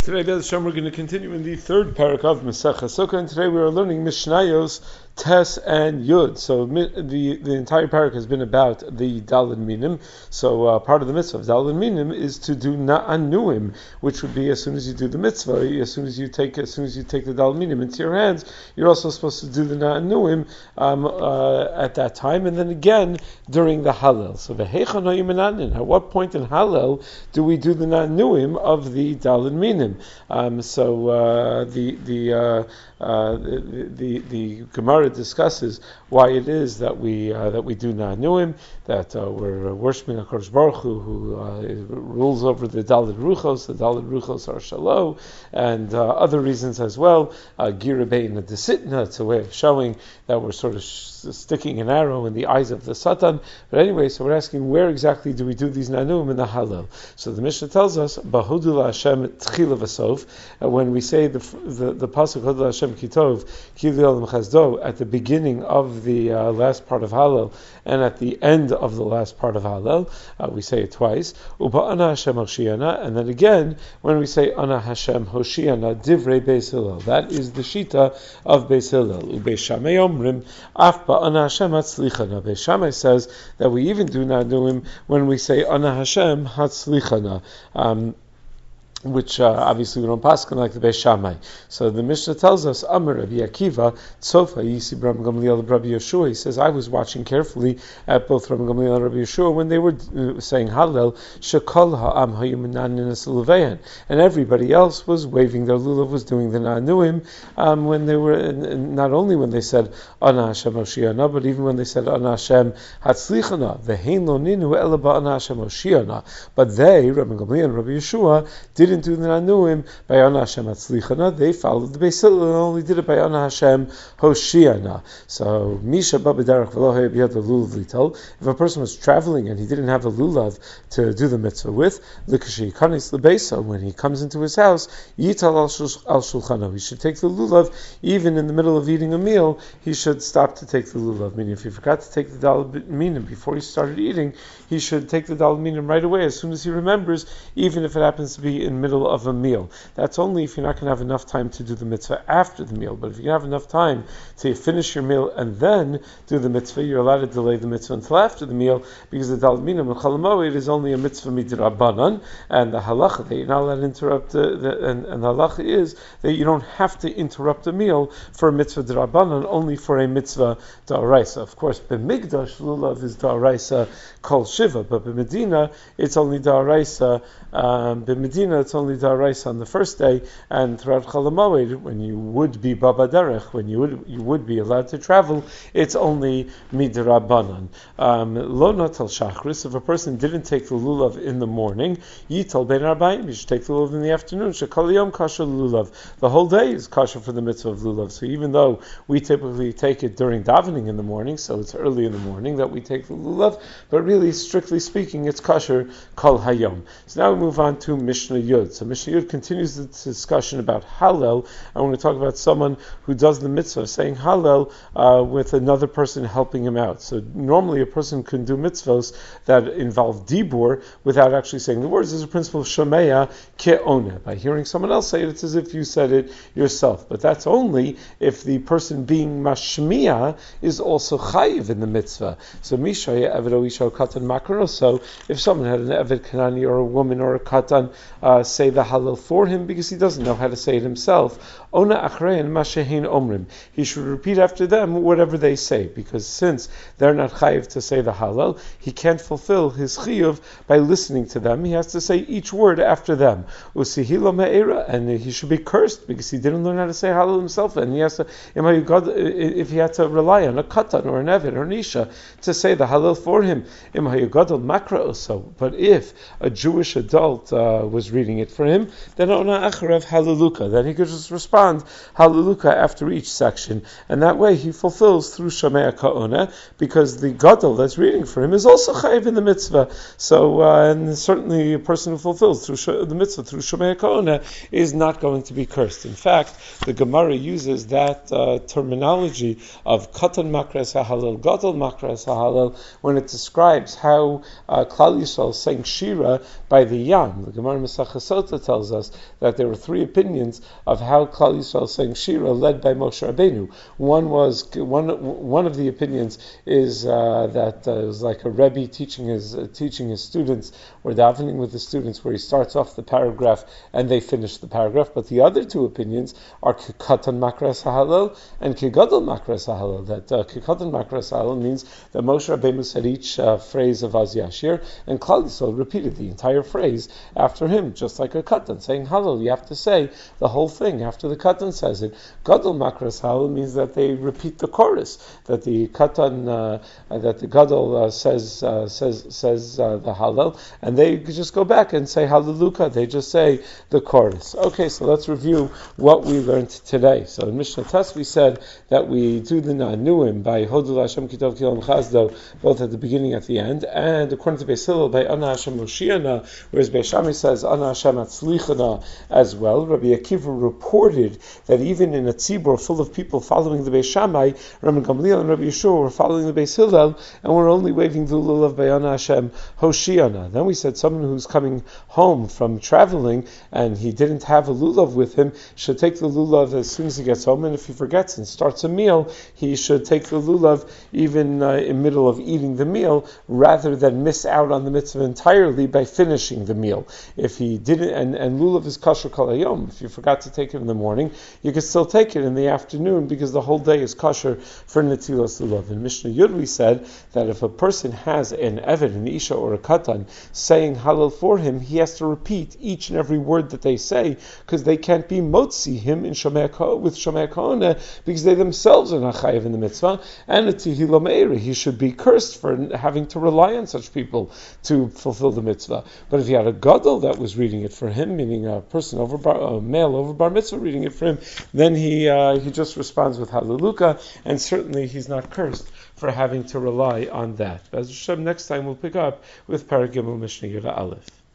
Today, Be'ez Hashem, we're going to continue in the third parak of Masechah Sukkah, and today we are learning Mishnayos, Tes, and Yud. So the entire parak has been about the Daled Minim. So part of the mitzvah of Daled Minim is to do Na'anuim, which would be as soon as you do the mitzvah, as soon as you take the Daled Minim into your hands, you're also supposed to do the Na'anuim at that time, and then again during the Hallel. So V'heicha Noyim Menanin. At what point in Hallel do we do the Na'anuim of the Daled Minim? The Gemara discusses why it is that we do Na'anuim, that we're worshiping HaKadosh Baruch Hu, who rules over the Daled Ruchos. The Daled Ruchos are Shalom, and other reasons as well. Gira Bein Desitna, it's a way of showing that we're sort of sticking an arrow in the eyes of the Satan. But anyway, so we're asking, where exactly do we do these Na'anuim in the Hallel? So the Mishnah tells us, Bahudu LaHashem Tchila V'Sof, when we say the pasuk Hudu LaHashem Kitov Kili Olam Chazdo at the beginning of the last part of Hallel and at the end of the last part of Hallel, we say it twice. Uba Ana Hashem Hoshiana, and then again when we say Ana Hashem Hoshiana Divrei Beis Hillel. That is the shita of Beis Hillel. Beis Shammai Omrim Af Ana Hashem Hatzlichana. Beis Shammai says that we even do Na'anuim when we say Ana Hashem Hatzlichana. Which obviously we don't paskin like the Beis Shammai. So the Mishnah tells us, Amar Rabbi Akiva, Tzofa Yisi Rabbi Gamliel and Rabbi Yeshua. He says, I was watching carefully at both Rabbi Gamliel and Rabbi Yeshua when they were saying Hallel, Shekol Ha'am Hayuminanin Esuluveyan, and everybody else was waving their lulav, was doing the Na'anuim when they were, not only when they said Ana Hashem Hoshiana, but even when they said Ana Hashem Hatzlichana, Ve'hein Lo Ninu Ela Ba'ana Hashem Hoshiana. But they, Rabbi Gamliel and Rabbi Yeshua, didn't do the Na'anuim by Ana Hashem Hatzlichana. They followed the Beis Hillel and only did it by Ana Hashem Hoshiana. So Misha Babadarach Velohe Biyad Lulav Lital. If a person was traveling and he didn't have a lulav to do the mitzvah with, Likashi Kanis Lebeisa, when he comes into his house, Yital al Shulchano. He should take the lulav even in the middle of eating a meal. He should stop to take the lulav. Meaning, if he forgot to take the Daled Minim before he started eating, he should take the Daled Minim right away as soon as he remembers, even if it happens to be in middle of a meal. That's only if you're not going to have enough time to do the mitzvah after the meal. But if you have enough time to finish your meal and then do the mitzvah, you're allowed to delay the mitzvah until after the meal, because the Daled Minim and Chol Hamoed is only a mitzvah midrabanan, and the halacha that you're not allowed to interrupt and the halacha is that you don't have to interrupt a meal for a mitzvah drabanan, only for a mitzvah da'araisa. Of course, b'migdash lulav is da'araisa kol shiva, but b'medina it's only da'araisa. B'medina it's only da'araisa on the first day, and throughout Chol Hamoed, when you would be baba derech, when you would be allowed to travel, it's only midrabanan. Lo natal shachris. If a person didn't take the lulav in the morning, yital ben arbaim. You should take the lulav in the afternoon. Shekol yom kasher lulav. The whole day is kasher for the mitzvah of lulav. So even though we typically take it during davening in the morning, so it's early in the morning that we take the lulav, but really, strictly speaking, it's kasher kol hayom. So now we move on to Mishnah Yud. So Mishnah Yud continues the discussion about Hallel. I want to talk about someone who does the mitzvah of saying Hallel with another person helping him out. So normally a person can do mitzvahs that involve dibur without actually saying the words. There's a principle of Shomea Ke'oneh. By hearing someone else say it, it's as if you said it yourself. But that's only if the person being mashmiya is also chayiv in the mitzvah. So Mishaya Eved O Isha Katan Makaro. So if someone had an Eved Kanani or a woman or a Katan say the Hallel for him because he doesn't know how to say it himself, Ona Achrein Mashehin Omrim. He should repeat after them whatever they say, because since they're not chayiv to say the Hallel, he can't fulfill his chiyuv by listening to them. He has to say each word after them. Usihilo Me'era, and he should be cursed because he didn't learn how to say Hallel himself, and he has to, if he had to rely on a Katan or an Eved or an Isha to say the Hallel for him. But if a Jewish adult was reading it for him, then Ona Acharav Hallelujah, then he could just respond Hallelujah after each section, and that way he fulfills through Shomea Ka'oneh, because the Gadol that's reading for him is also chayiv in the mitzvah. So, and certainly a person who fulfills through the mitzvah through Shomea Ka'oneh is not going to be cursed. In fact, the Gemara uses that terminology of Katan Makras HaHallel, Gadol Makras HaHallel, when it describes how Klal Yisrael sang Shira by the Yam. The Gemara Masechah Sota tells us that there were three opinions of how Klal Yisrael sang Shira, led by Moshe Rabbeinu. One of the opinions is that it was like a Rebbe teaching his students, or davening with the students, where he starts off the paragraph and they finish the paragraph. But the other two opinions are Kikatan Makras HaHalel and Kigadol Makras HaHalel. That Kikatan Makras HaHalel means that Moshe Rabbeinu said each phrase of Az Yashir, and Klal Yisrael repeated the entire phrase after him, just like a Katan saying Halal. You have to say the whole thing after the Katan says it. Gadol Makras HaHalel means that they repeat the chorus, that the Katan, that the Gadol says the Halal, and they just go back and say Hallelujah. They just say the chorus. Okay, so let's review what we learned today. So in Mishnah Tes we said that we do the Na'anuim by Hodul Hashem Kitov Kilom Chazdo, both at the beginning and at the end, and according to Beis Hillel by Ana Hashem Moshiana, whereas Beis Shammai says Ana Hashem Atzlichana as well. Rabbi Akiva reported that even in a tzibur full of people following the Beis Shammai, Rabbi Gamliel and Rabbi Yeshua were following the Beis Hillel, and were only waving the lulav by Ana Hashem Hoshiana. Then we said someone who's coming home from traveling and he didn't have a lulav with him should take the lulav as soon as he gets home, and if he forgets and starts a meal, he should take the lulav even in middle of eating the meal, rather than miss out on the mitzvah entirely by finishing the meal. If he didn't, and lulav is kosher kol hayom, if you forgot to take it in the morning, you can still take it in the afternoon because the whole day is kosher for netilas lulav. In Mishnah Yud we said that if a person has an eved, an isha, or a katan saying halal for him, he has to repeat each and every word that they say, because they can't be motzi him in with Shomei Kahoneh, because they themselves are not chayiv in the mitzvah, and a Tehillah Me'era, he should be cursed for having to rely on such people to fulfill the mitzvah. But if he had a gadol that was reading it for him, meaning a person a male over bar mitzvah reading it for him, then he just responds with Hallelujah, and certainly he's not cursed for having to rely on that. As Hashem, next time we'll pick up with Parag Gimel Mishnah Yud Aleph.